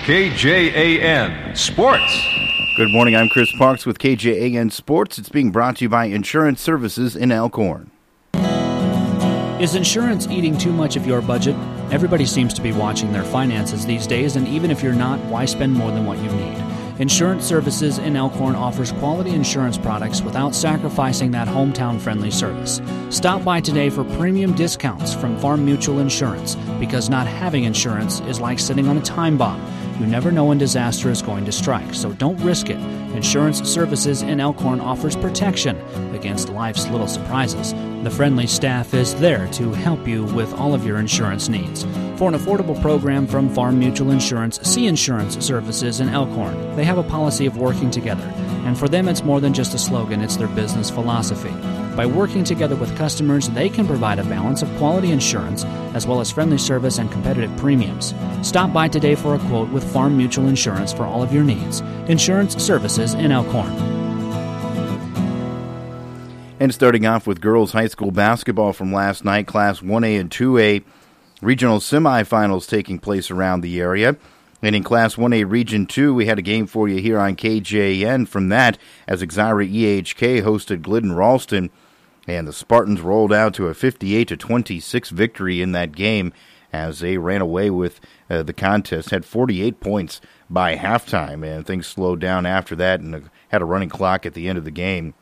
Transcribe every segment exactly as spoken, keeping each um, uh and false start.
K J A N Sports. Good morning, I'm Chris Parks with K J A N Sports. It's being brought to you by Insurance Services in Elkhorn. Is insurance eating too much of your budget? Everybody seems to be watching their finances these days, and even if you're not, why spend more than what you need? Insurance Services in Elkhorn offers quality insurance products without sacrificing that hometown-friendly service. Stop by today for premium discounts from Farm Mutual Insurance, because not having insurance is like sitting on a time bomb. You never know when disaster is going to strike, so don't risk it. Insurance Services in Elkhorn offers protection against life's little surprises. The friendly staff is there to help you with all of your insurance needs. For an affordable program from Farm Mutual Insurance, see Insurance Services in Elkhorn. They have a policy of working together, and for them it's more than just a slogan, it's their business philosophy. By working together with customers, they can provide a balance of quality insurance as well as friendly service and competitive premiums. Stop by today for a quote with Farm Mutual Insurance for all of your needs. Insurance Services in Elkhorn. And starting off with girls high school basketball from last night, Class one A and two A regional semifinals taking place around the area. And in Class one A Region two, we had a game for you here on K J A N from that as Exira E H K hosted Glidden Ralston. And the Spartans rolled out to a fifty-eight to twenty-six victory in that game as they ran away with uh, the contest, had forty-eight points by halftime, and things slowed down after that and had a running clock at the end of the game.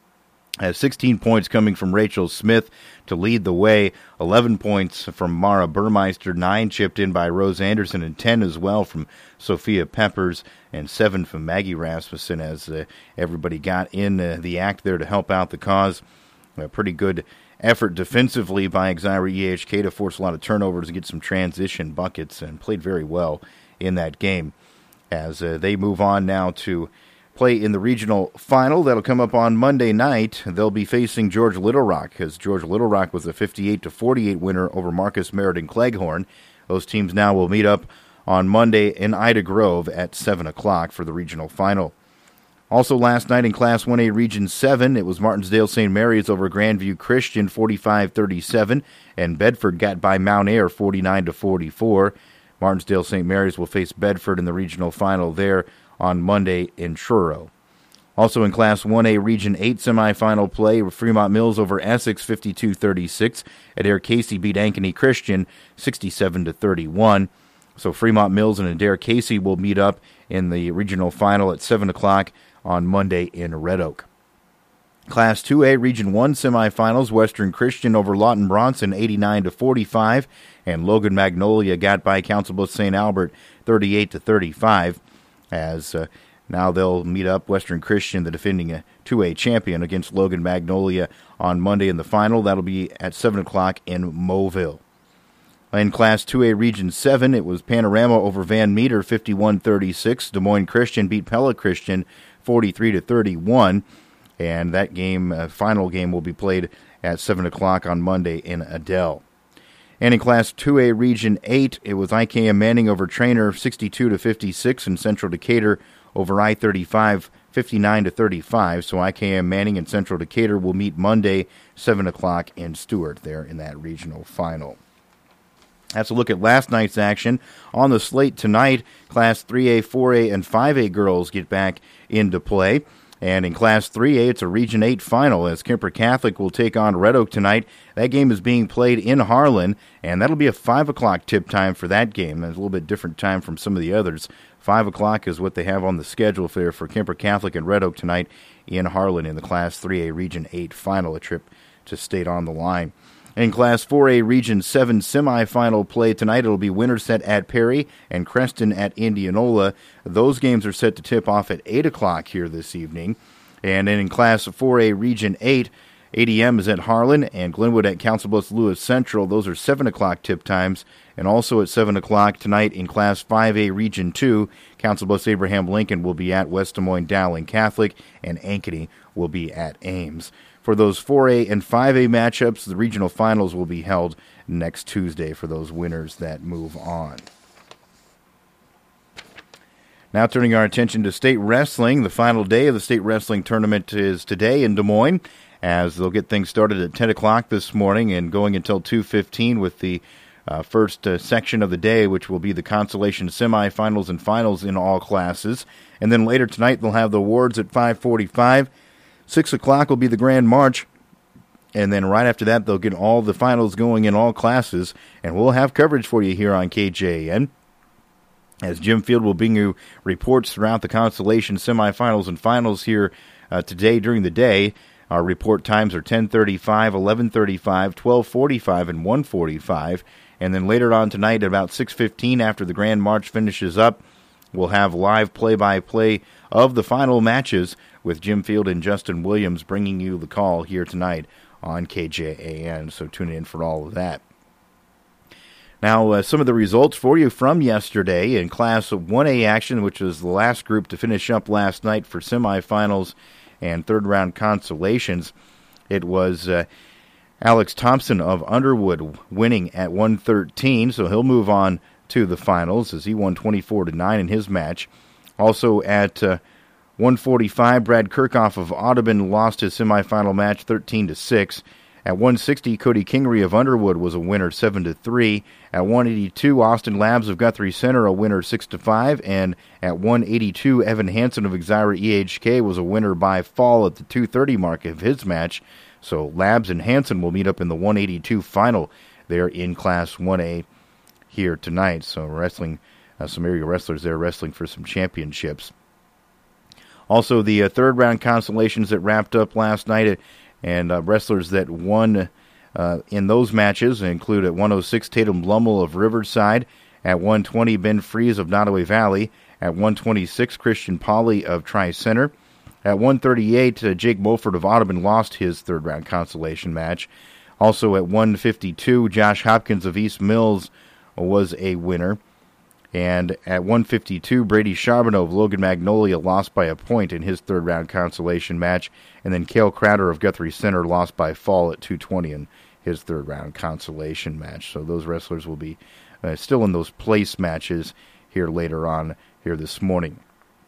Has sixteen points coming from Rachel Smith to lead the way, eleven points from Mara Burmeister, nine chipped in by Rose Anderson, and ten as well from Sophia Peppers, and seven from Maggie Rasmussen as uh, everybody got in uh, the act there to help out the cause. A pretty good effort defensively by Exira E H K to force a lot of turnovers and get some transition buckets, and played very well in that game. As uh, they move on now to play in the regional final that'll come up on Monday night, they'll be facing George Little Rock, because George Little Rock was a fifty-eight to forty-eight winner over Marcus Meriden Cleghorn. Those teams now will meet up on Monday in Ida Grove at seven o'clock for the regional final. Also last night in Class one A Region seven, it was Martinsdale Saint Mary's over Grandview Christian forty-five thirty-seven, and Bedford got by Mount Ayr forty-nine to forty-four. Martinsdale Saint Mary's will face Bedford in the regional final there on Monday in Truro. Also in Class one A Region eight semifinal play, Fremont Mills over Essex fifty-two thirty-six. Adair Casey beat Ankeny Christian sixty-seven to thirty-one. So Fremont Mills and Adair Casey will meet up in the regional final at seven o'clock on Monday in Red Oak. Class two A Region one semifinals, Western Christian over Lawton Bronson eighty-nine to forty-five, and Logan Magnolia got by Council Bluffs Saint Albert thirty-eight to thirty-five. As uh, now they'll meet up, Western Christian, the defending uh, two A champion, against Logan Magnolia on Monday in the final. That'll be at seven o'clock in Moville. In Class two A Region seven, it was Panorama over Van Meter fifty-one thirty-six. Des Moines Christian beat Pella Christian forty-three to thirty-one. And that game, uh, final game, will be played at seven o'clock on Monday in Adel. And in Class two A Region eight, it was I K M Manning over Trainer sixty-two to fifty-six, and Central Decatur over I thirty-five fifty-nine to thirty-five. So I K M Manning and Central Decatur will meet Monday, seven o'clock in Stewart there in that regional final. That's a look at last night's action. On the slate tonight, Class three A, four A, and five A girls get back into play. And in Class three A, it's a Region eight final as Kemper Catholic will take on Red Oak tonight. That game is being played in Harlan, and that'll be a five o'clock tip time for that game. That's a little bit different time from some of the others. five o'clock is what they have on the schedule there for Kemper Catholic and Red Oak tonight in Harlan in the Class three A Region eight final, a trip to State on the Line. In Class four A Region seven semifinal play tonight, it'll be Winterset at Perry and Creston at Indianola. Those games are set to tip off at eight o'clock here this evening. And then in Class four A Region eight, A D M is at Harlan and Glenwood at Council Bluffs Lewis Central. Those are seven o'clock tip times. And also at seven o'clock tonight in Class five A Region two, Council Bluffs Abraham Lincoln will be at West Des Moines Dowling Catholic, and Ankeny will be at Ames. For those four A and five A matchups, the regional finals will be held next Tuesday for those winners that move on. Now turning our attention to state wrestling. The final day of the state wrestling tournament is today in Des Moines, as they'll get things started at ten o'clock this morning and going until two fifteen with the uh, first uh, section of the day, which will be the consolation semifinals and finals in all classes. And then later tonight, they'll have the awards at five forty-five. six o'clock will be the Grand March. And then right after that, they'll get all the finals going in all classes. And we'll have coverage for you here on K J A N, as Jim Field will bring you reports throughout the consolation semifinals and finals here uh, today during the day. Our report times are ten thirty-five, eleven thirty-five, twelve forty-five, and one forty-five. And then later on tonight, at about six fifteen, after the Grand March finishes up, we'll have live play-by-play of the final matches with Jim Field and Justin Williams bringing you the call here tonight on K J A N. So tune in for all of that. Now, uh, some of the results for you from yesterday in Class one A action, which was the last group to finish up last night for semifinals and third-round consolations. It was uh, Alex Thompson of Underwood winning at one thirteen, so he'll move on to the finals as he won twenty-four to nine in his match. Also at uh, one forty-five, Brad Kirchhoff of Audubon lost his semifinal match thirteen to six. At one sixty, Cody Kingery of Underwood was a winner seven to three. At one eighty-two, Austin Labs of Guthrie Center a winner six to five. And at one eighty-two, Evan Hansen of Exira E H K was a winner by fall at the two thirty mark of his match. So Labs and Hansen will meet up in the one eighty-two final there in Class one A here tonight. So wrestling, uh, some area wrestlers there wrestling for some championships. Also, the uh, third round consolations that wrapped up last night, and uh, wrestlers that won uh, in those matches include at one oh six, Tatum Blummel of Riverside. At one twenty, Ben Fries of Nottoway Valley. At one twenty-six, Christian Pauley of Tri-Center. At one thirty-eight, uh, Jake Mulford of Audubon lost his third-round consolation match. Also at one fifty-two, Josh Hopkins of East Mills was a winner. And at one fifty-two, Brady Charbonneau of Logan Magnolia lost by a point in his third-round consolation match. And then Cale Crowder of Guthrie Center lost by fall at two twenty in his third-round consolation match. So those wrestlers will be uh, still in those place matches here later on here this morning.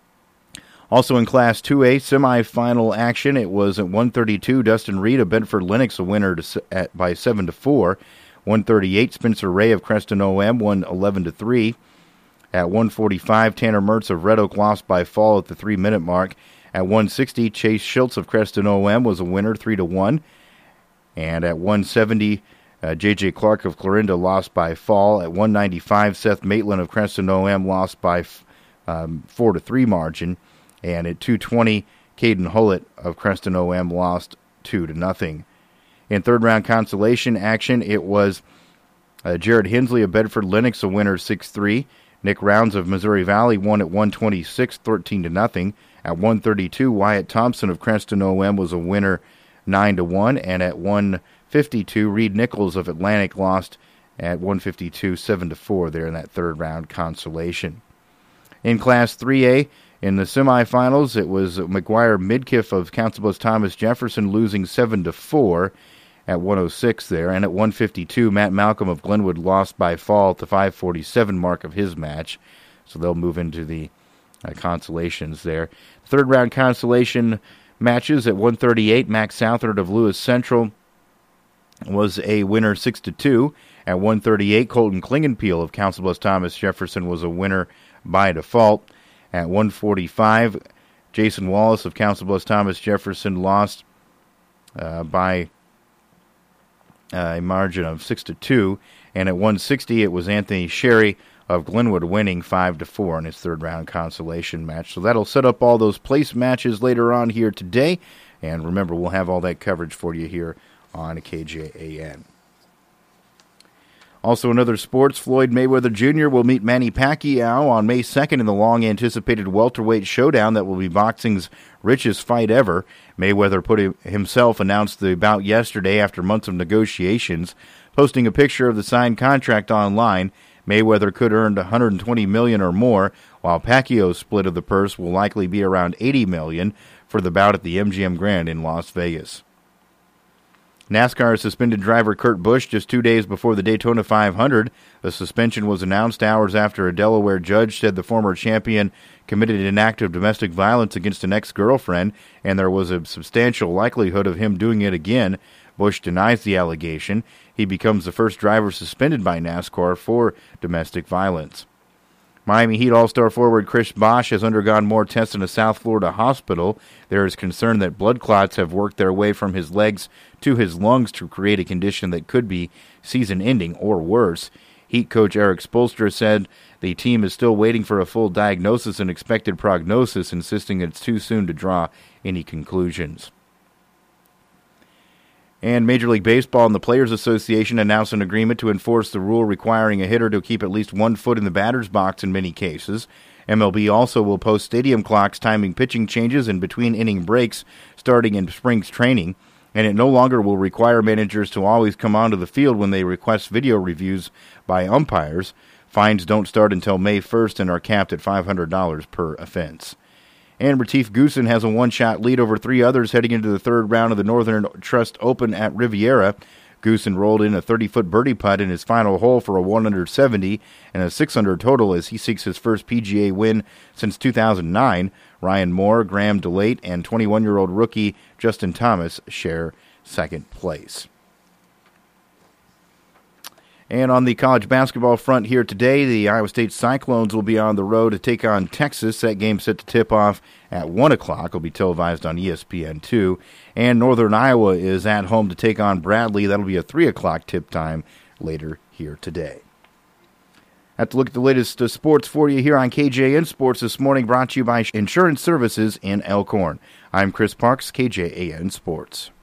Also in Class two A, semifinal action, it was at one thirty-two, Dustin Reed of Bedford Lennox a winner to, at, by seven to four. one thirty-eight, Spencer Ray of Creston O M won eleven to three. At one forty-five, Tanner Mertz of Red Oak lost by fall at the three-minute mark. At one sixty, Chase Schultz of Creston O M was a winner, three to one. And at one seventy, uh, J J Clark of Clarinda lost by fall. At one ninety-five, Seth Maitland of Creston O M lost by um, four to three margin. And at two twenty, Caden Hullett of Creston O M lost two to nothing. In third-round consolation action, it was uh, Jared Hensley of Bedford Lennox a winner, six three. Nick Rounds of Missouri Valley won at one twenty-six, thirteen to nothing. At one thirty-two, Wyatt Thompson of Creston O M was a winner, nine to one. And at one fifty-two, Reed Nichols of Atlantic lost at one fifty-two, seven to four there in that third-round consolation. In Class three A, in the semifinals, it was McGuire Midkiff of Council Bluffs Thomas Jefferson losing seven to four at one oh six there. And at one fifty-two, Matt Malcolm of Glenwood lost by fall at the five forty-seven mark of his match. So they'll move into the uh, consolations there. Third round consolation matches at one thirty-eight, Max Southard of Lewis Central was a winner six to two. At one thirty-eight, Colton Klingenpeel of Council Bluffs Thomas Jefferson was a winner by default. At one forty-five, Jason Wallace of Council Bluffs Thomas Jefferson lost uh, by uh, a margin of six to two. And at one sixty, it was Anthony Sherry of Glenwood winning five to four in his third round consolation match. So that'll set up all those place matches later on here today. And remember, we'll have all that coverage for you here on K J A N. Also in other sports, Floyd Mayweather Junior will meet Manny Pacquiao on May second in the long-anticipated welterweight showdown that will be boxing's richest fight ever. Mayweather put himself announced the bout yesterday after months of negotiations. Posting a picture of the signed contract online, Mayweather could earn one hundred twenty million dollars or more, while Pacquiao's split of the purse will likely be around eighty million dollars for the bout at the M G M Grand in Las Vegas. NASCAR suspended driver Kurt Busch just two days before the Daytona five hundred. The suspension was announced hours after a Delaware judge said the former champion committed an act of domestic violence against an ex-girlfriend, and there was a substantial likelihood of him doing it again. Busch denies the allegation. He becomes the first driver suspended by NASCAR for domestic violence. Miami Heat All-Star forward Chris Bosh has undergone more tests in a South Florida hospital. There is concern that blood clots have worked their way from his legs to his lungs to create a condition that could be season-ending or worse. Heat coach Eric Spoelstra said the team is still waiting for a full diagnosis and expected prognosis, insisting it's too soon to draw any conclusions. And Major League Baseball and the Players Association announced an agreement to enforce the rule requiring a hitter to keep at least one foot in the batter's box in many cases. M L B also will post stadium clocks timing pitching changes and between-inning breaks starting in spring training, and it no longer will require managers to always come onto the field when they request video reviews by umpires. Fines don't start until May first and are capped at five hundred dollars per offense. And Retief Goosen has a one-shot lead over three others heading into the third round of the Northern Trust Open at Riviera. Goosen rolled in a thirty-foot birdie putt in his final hole for a one under seventy and a six under total as he seeks his first P G A win since two thousand nine. Ryan Moore, Graham DeLate, and twenty-one-year-old rookie Justin Thomas share second place. And on the college basketball front here today, the Iowa State Cyclones will be on the road to take on Texas. That game set to tip off at one o'clock. It'll be televised on E S P N two. And Northern Iowa is at home to take on Bradley. That'll be a three o'clock tip time later here today. Have to look at the latest uh, sports for you here on K J A N Sports this morning, brought to you by Insurance Services in Elkhorn. I'm Chris Parks, K J A N Sports.